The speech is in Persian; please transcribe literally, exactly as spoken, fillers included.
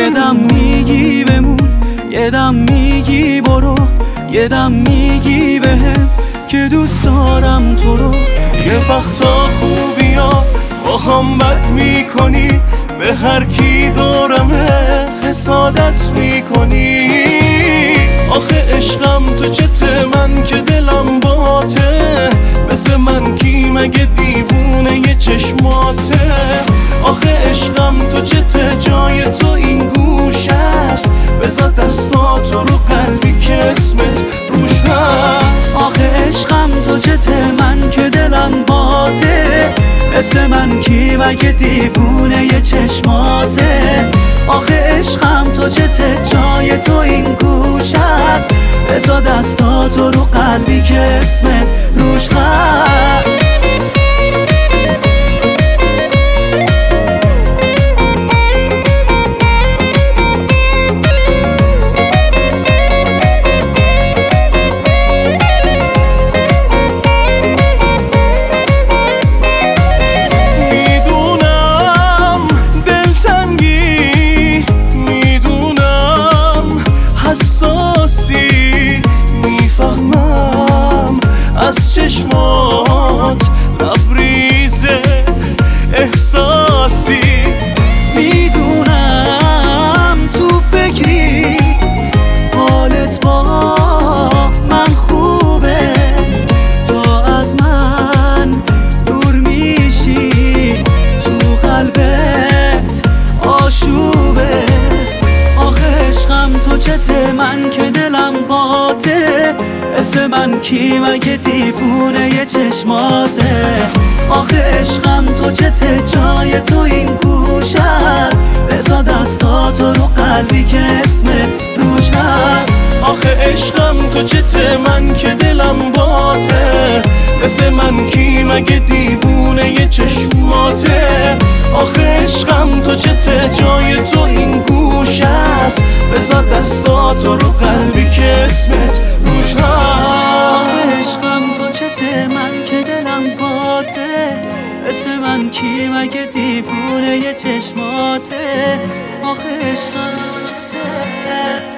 یه دم میگی بمون، یه دم میگی برو، یه دم میگی بهم که دوست دارم تو رو. یه وقتا خوبی ها با هم بد میکنی، به هر کی دورمه حسادت میکنی. آخه عشقم تو چته من که دلم باته، مثل من کی مگه دیوونه یه چشماته. آخه عشقم تو چته جای تو این گوش است، بذار دستاتو رو قلبی که اسمت روش هست. آخه عشقم تو چته من که دلم باته، مثل من کی مگه دیوونه یه چشماته. آخه عشقم تو چته جای تو این گوش است، بذار دستاتو رو قلبی که اسمت روش هست. میفهمم از چشمات لبریزه احساسی، میدونم تو فکری حالت با من خوبه، تا از من دور میشی تو قلبت آشوبه. آخه عشقم تو چته من که دلم باته، مثل من کی مگه دیوونه یه چشماته. آخه عشقم تو چته جای تو این گوش است، بذار دستاتو رو قلبی که اسمت روش هست. آخه عشقم تو چته من که دلم باته، مثل من کی مگه دیوونه یه چشماته. آخه عشقم تو چته جای تو این گوش است، بذار دستاتو رو قلبی که اسمت روش هست. آخه عشقم تو چته من که دلم باته، مثل من کی مگه دیوونه یه چشماته. آخه عشقم تو چته